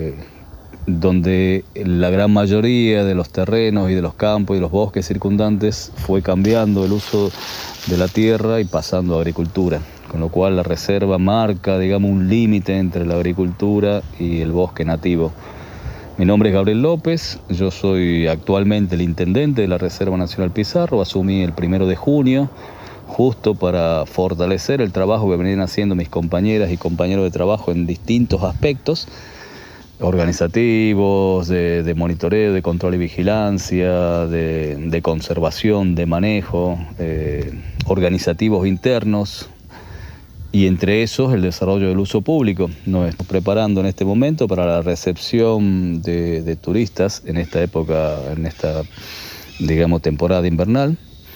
donde la gran mayoría de los terrenos y de los campos y los bosques circundantes fue cambiando el uso de la tierra y pasando a agricultura, con lo cual la reserva marca, digamos, un límite entre la agricultura y el bosque nativo. Mi nombre es Gabriel López, yo soy actualmente el intendente de la Reserva Nacional Pizarro, asumí el 1 de junio, justo para fortalecer el trabajo que venían haciendo mis compañeras y compañeros de trabajo en distintos aspectos, organizativos, de monitoreo, de control y vigilancia, de conservación, de manejo, organizativos internos, y entre esos el desarrollo del uso público. Nos estamos preparando en este momento para la recepción de turistas en esta época, en esta, digamos, temporada invernal.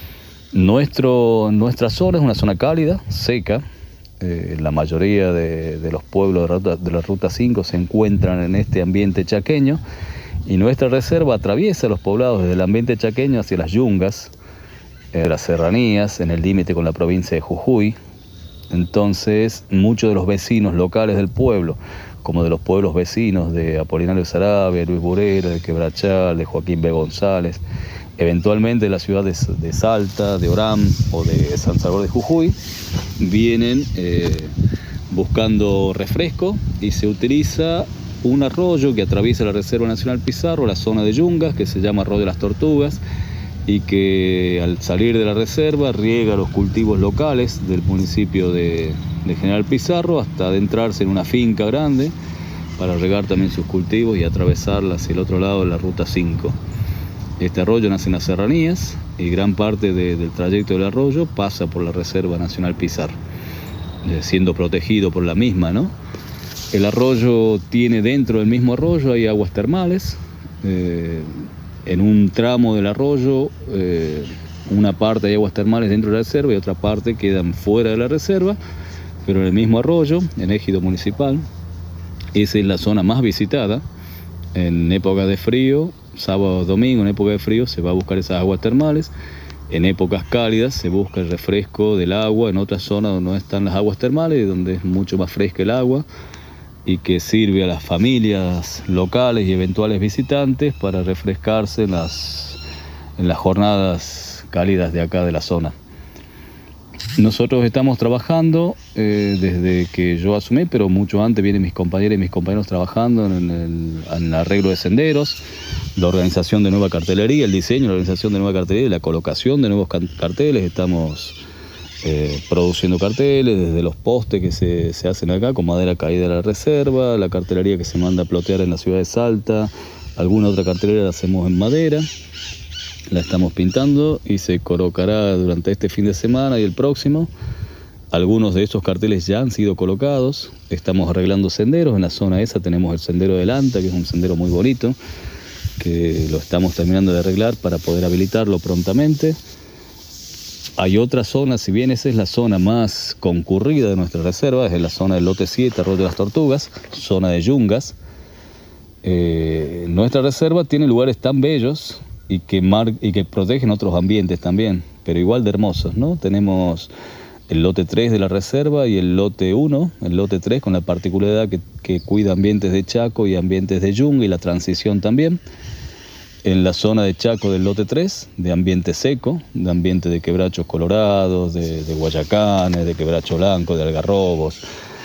Nuestra zona es una zona cálida, seca. La mayoría de los pueblos de la Ruta 5 se encuentran en este ambiente chaqueño y nuestra reserva atraviesa los poblados desde el ambiente chaqueño hacia las yungas, las serranías, en el límite con la provincia de Jujuy. Entonces, muchos de los vecinos locales del pueblo, como de los pueblos vecinos de Apolinario Saravia, Luis Burera, de Quebrachal, de Joaquín B. González eventualmente de la ciudad de Salta, de Orán o de San Salvador de Jujuy, vienen buscando refresco y se utiliza un arroyo que atraviesa la Reserva Nacional Pizarro, la zona de Yungas, que se llama Arroyo de las Tortugas, y que al salir de la reserva riega los cultivos locales del municipio de General Pizarro hasta adentrarse en una finca grande para regar también sus cultivos y atravesarla hacia el otro lado de la Ruta 5. Este arroyo nace en las serranías y gran parte del trayecto del arroyo pasa por la Reserva Nacional Pizarro, siendo protegido por la misma, ¿no? El arroyo tiene dentro del mismo arroyo hay aguas termales. En un tramo del arroyo, una parte hay aguas termales dentro de la reserva y otra parte quedan fuera de la reserva, pero en el mismo arroyo, en ejido municipal. Esa es la zona más visitada. En época de frío, sábado, domingo, en época de frío se va a buscar esas aguas termales. En épocas cálidas se busca el refresco del agua en otras zonas donde no están las aguas termales, donde es mucho más fresca el agua y que sirve a las familias locales y eventuales visitantes para refrescarse en las jornadas cálidas de acá de la zona. Nosotros estamos trabajando desde que yo asumí, pero mucho antes vienen mis compañeras y mis compañeros trabajando en el arreglo de senderos, la organización de nueva cartelería, el diseño, la organización de nueva cartelería y la colocación de nuevos carteles. Estamos produciendo carteles desde los postes que se hacen acá con madera caída de la reserva, la cartelería que se manda a plotear en la ciudad de Salta, alguna otra cartelería la hacemos en madera, la estamos pintando y se colocará durante este fin de semana y el próximo. Algunos de esos carteles ya han sido colocados. Estamos arreglando senderos. En la zona esa tenemos el sendero del Anta, que es un sendero muy bonito, que lo estamos terminando de arreglar para poder habilitarlo prontamente. Hay otra zona, si bien esa es la zona más concurrida de nuestra reserva, es la zona del lote 7, Arroyo de las Tortugas, zona de Yungas. Nuestra reserva tiene lugares tan bellos y que protegen otros ambientes también, pero igual de hermosos, ¿no? Tenemos el lote 3 de la reserva y el lote 1, el lote 3 con la particularidad que cuida ambientes de Chaco y ambientes de Yunga y la transición también. En la zona de Chaco del lote 3, de ambiente seco, de ambiente de quebrachos colorados, de guayacanes, de quebracho blanco, de algarrobos,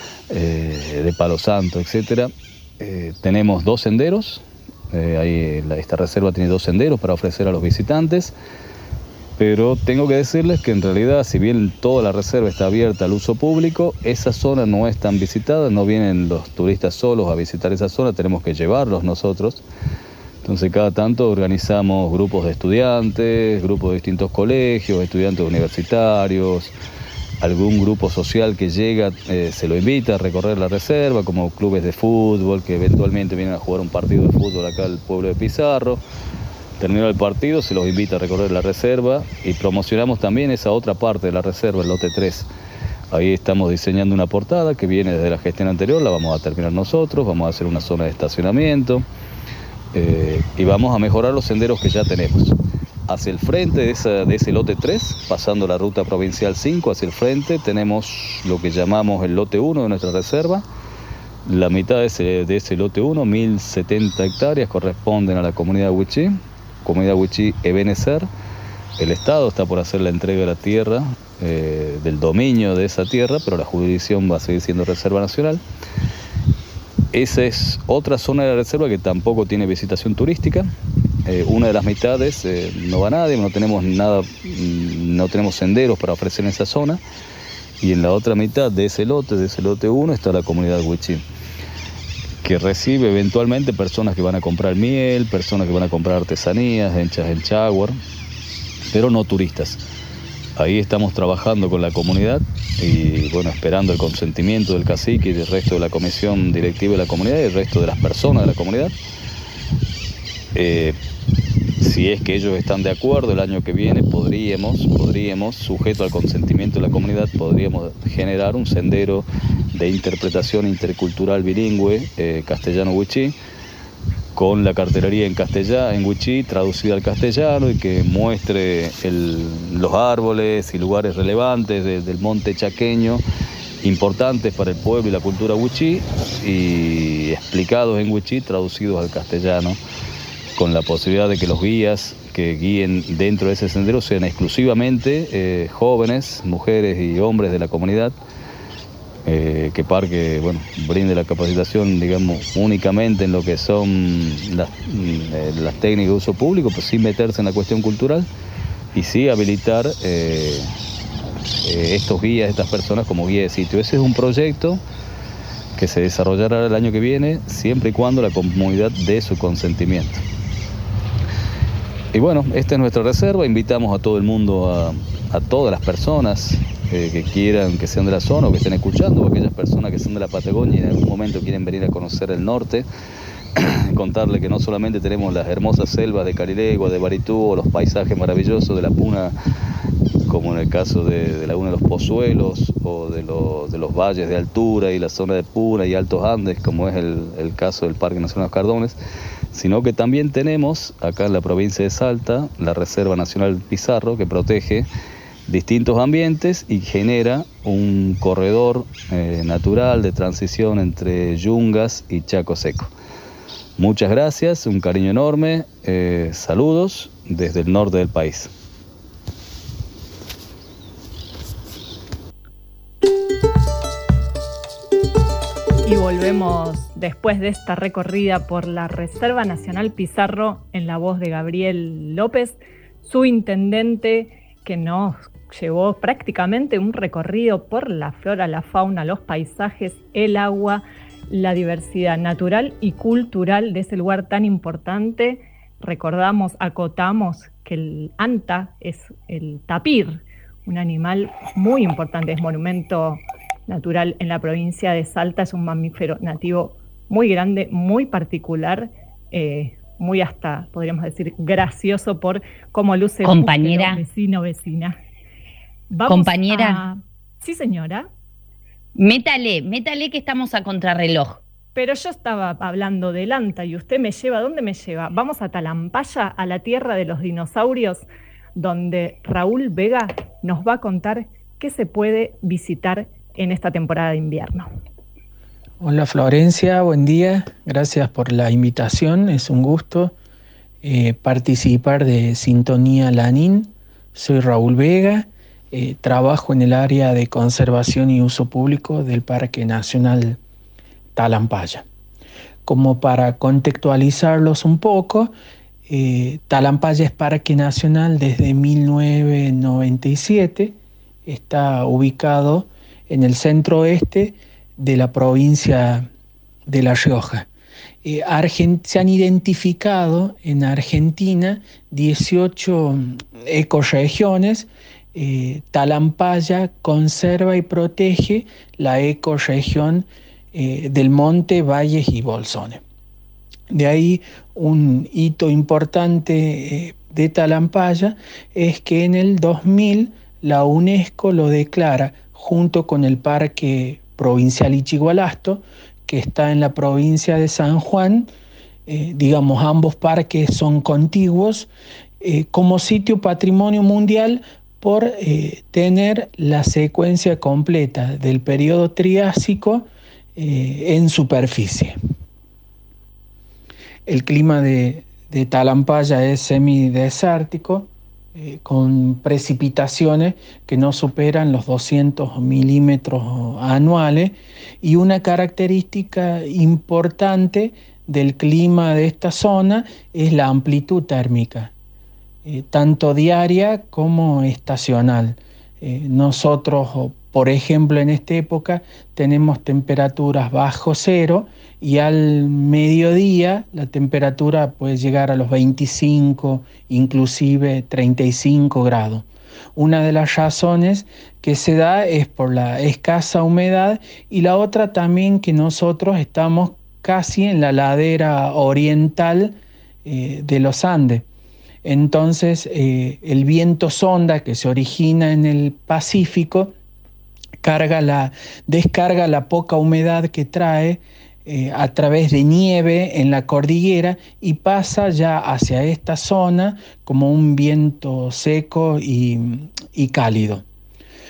de palo santo, etc. Tenemos 2 senderos. Esta reserva tiene 2 senderos para ofrecer a los visitantes, pero tengo que decirles que en realidad, si bien toda la reserva está abierta al uso público, esa zona no es tan visitada, no vienen los turistas solos a visitar esa zona, tenemos que llevarlos nosotros. Entonces cada tanto organizamos grupos de estudiantes, grupos de distintos colegios, estudiantes universitarios, algún grupo social que llega, se lo invita a recorrer la reserva, como clubes de fútbol que eventualmente vienen a jugar un partido de fútbol acá al pueblo de Pizarro. Terminado el partido, se los invita a recorrer la reserva y promocionamos también esa otra parte de la reserva, el lote 3. Ahí estamos diseñando una portada que viene desde la gestión anterior, la vamos a terminar nosotros, vamos a hacer una zona de estacionamiento y vamos a mejorar los senderos que ya tenemos. Hacia el frente de ese lote 3, pasando la ruta provincial 5, hacia el frente tenemos lo que llamamos el lote 1 de nuestra reserva. La mitad de ese lote 1, 1070 hectáreas, corresponden a la comunidad Huichí, comunidad Huichí Ebenezer. El Estado está por hacer la entrega de la tierra, del dominio de esa tierra, pero la jurisdicción va a seguir siendo reserva nacional. Esa es otra zona de la reserva que tampoco tiene visitación turística. Una de las mitades no va nadie, no tenemos senderos para ofrecer en esa zona. Y en la otra mitad de ese lote 1, está la comunidad Huichí, que recibe eventualmente personas que van a comprar miel, personas que van a comprar artesanías hechas en Chaguar, pero no turistas. Ahí estamos trabajando con la comunidad y bueno, esperando el consentimiento del cacique y del resto de la comisión directiva de la comunidad y el resto de las personas de la comunidad. Si es que ellos están de acuerdo, el año que viene podríamos, sujeto al consentimiento de la comunidad, podríamos generar un sendero de interpretación intercultural bilingüe castellano-huichí, con la cartelería en Huichí traducida al castellano y que muestre los árboles y lugares relevantes del monte chaqueño importantes para el pueblo y la cultura huichí y explicados en huichí, traducidos al castellano, con la posibilidad de que los guías que guíen dentro de ese sendero sean exclusivamente jóvenes, mujeres y hombres de la comunidad, que Parque, bueno, brinde la capacitación, digamos, únicamente en lo que son las técnicas de uso público, pues sin meterse en la cuestión cultural, y sí habilitar estos guías, estas personas como guía de sitio. Ese es un proyecto que se desarrollará el año que viene, siempre y cuando la comunidad dé su consentimiento. Y bueno, esta es nuestra reserva. Invitamos a todo el mundo, a todas las personas que quieran, que sean de la zona o que estén escuchando, o aquellas personas que son de la Patagonia y en algún momento quieren venir a conocer el norte, contarle que no solamente tenemos las hermosas selvas de Carilegua, de Baritú, o los paisajes maravillosos de la Puna, como en el caso de Laguna de los Pozuelos, o de los valles de altura y la zona de Puna y Altos Andes, como es el caso del Parque Nacional Los Cardones, sino que también tenemos acá en la provincia de Salta la Reserva Nacional Pizarro, que protege distintos ambientes y genera un corredor natural de transición entre yungas y Chaco Seco. Muchas gracias, un cariño enorme, saludos desde el norte del país. Y volvemos después de esta recorrida por la Reserva Nacional Pizarro en la voz de Gabriel López, su intendente, que nos llevó prácticamente un recorrido por la flora, la fauna, los paisajes, el agua, la diversidad natural y cultural de ese lugar tan importante. Recordamos, acotamos que el anta es el tapir, un animal muy importante, es monumento natural en la provincia de Salta, es un mamífero nativo muy grande, muy particular, muy hasta, podríamos decir, gracioso por cómo luce compañera, vecino, vecina. Compañera. Sí, señora. Métale que estamos a contrarreloj. Pero yo estaba hablando del anta y usted me lleva, ¿dónde me lleva? Vamos a Talampaya, a la tierra de los dinosaurios, donde Raúl Vega nos va a contar qué se puede visitar en esta temporada de invierno. Hola Florencia, buen día, gracias por la invitación, es un gusto participar de Sintonía Lanín. Soy Raúl Vega, trabajo en el área de conservación y uso público del Parque Nacional Talampaya. Como para contextualizarlos un poco, Talampaya es Parque Nacional desde 1997, está ubicado en el centro oeste de la provincia de La Rioja. Se han identificado en Argentina 18 ecorregiones. Talampaya conserva y protege la ecorregión del monte, valles y bolsones. De ahí un hito importante de Talampaya es que en el 2000 la UNESCO lo declara junto con el Parque Provincial Ichigualasto, que está en la provincia de San Juan, digamos, ambos parques son contiguos, como sitio patrimonio mundial por tener la secuencia completa del periodo Triásico en superficie. El clima de Talampaya es semidesértico, con precipitaciones que no superan los 200 milímetros anuales, y una característica importante del clima de esta zona es la amplitud térmica, tanto diaria como estacional. Nosotros, por ejemplo, en esta época tenemos temperaturas bajo cero y al mediodía la temperatura puede llegar a los 25, inclusive 35 grados. Una de las razones que se da es por la escasa humedad y la otra también que nosotros estamos casi en la ladera oriental de los Andes. Entonces el viento sonda que se origina en el Pacífico descarga la poca humedad que trae a través de nieve en la cordillera y pasa ya hacia esta zona como un viento seco y cálido.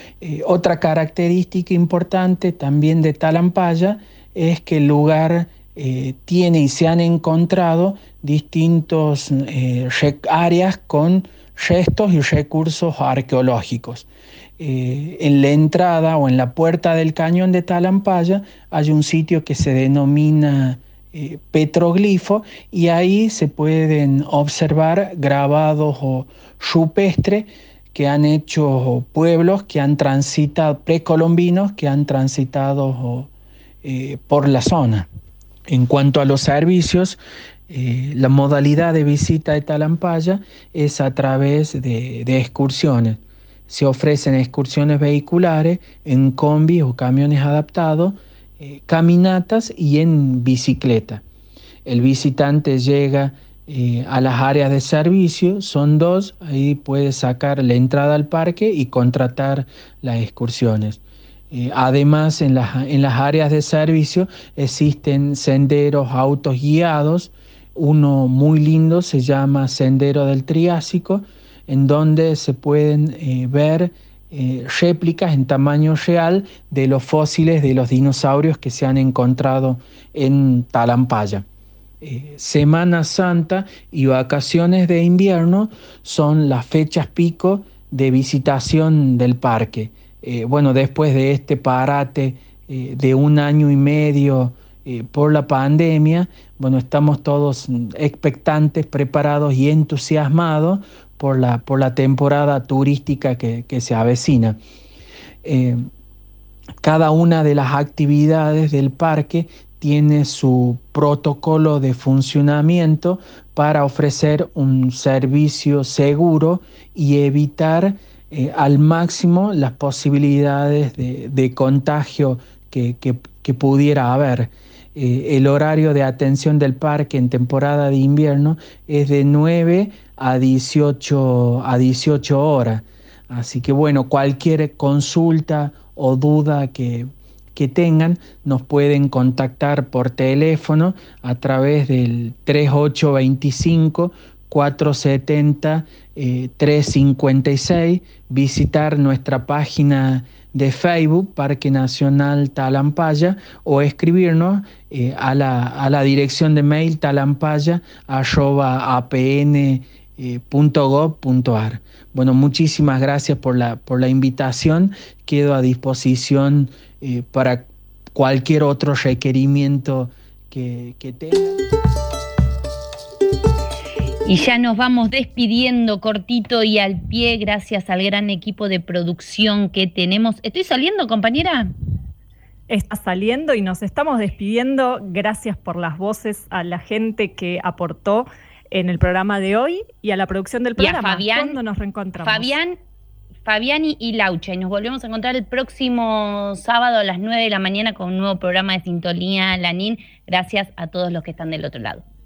Otra característica importante también de Talampaya es que el lugar tiene y se han encontrado distintas áreas con restos y recursos arqueológicos. En la entrada o en la puerta del cañón de Talampaya hay un sitio que se denomina petroglifo, y ahí se pueden observar grabados rupestres que han hecho pueblos que han transitado, precolombinos, que han transitado por la zona. En cuanto a los servicios, la modalidad de visita de Talampaya es a través de excursiones. Se ofrecen excursiones vehiculares en combis o camiones adaptados, caminatas y en bicicleta. El visitante llega a las áreas de servicio, son 2, ahí puede sacar la entrada al parque y contratar las excursiones. Además, en las áreas de servicio existen senderos autos guiados. Uno muy lindo se llama Sendero del Triásico, en donde se pueden ver réplicas en tamaño real de los fósiles de los dinosaurios que se han encontrado en Talampaya. Semana Santa y vacaciones de invierno son las fechas pico de visitación del parque. Después de este parate de 1 año y medio por la pandemia, estamos todos expectantes, preparados y entusiasmados por la temporada turística que se avecina. Cada una de las actividades del parque tiene su protocolo de funcionamiento para ofrecer un servicio seguro y evitar al máximo las posibilidades de contagio que pudiera haber. El horario de atención del parque en temporada de invierno es de 9 a 18 horas. Así que cualquier consulta o duda que tengan, nos pueden contactar por teléfono a través del 3825 470 356, visitar nuestra página de Facebook Parque Nacional Talampaya, o escribirnos a la dirección de mail talampaya@apn.gov.ar. Muchísimas gracias por la invitación. Quedo a disposición para cualquier otro requerimiento que tengan. Y ya nos vamos despidiendo cortito y al pie, gracias al gran equipo de producción que tenemos. ¿Estoy saliendo, compañera? Está saliendo y nos estamos despidiendo. Gracias por las voces a la gente que aportó en el programa de hoy y a la producción del programa. Y a Fabián. ¿Cuándo nos reencontramos? Fabián y Laucha. Y nos volvemos a encontrar el próximo sábado a las 9 de la mañana con un nuevo programa de Sintonía Lanín. Gracias a todos los que están del otro lado.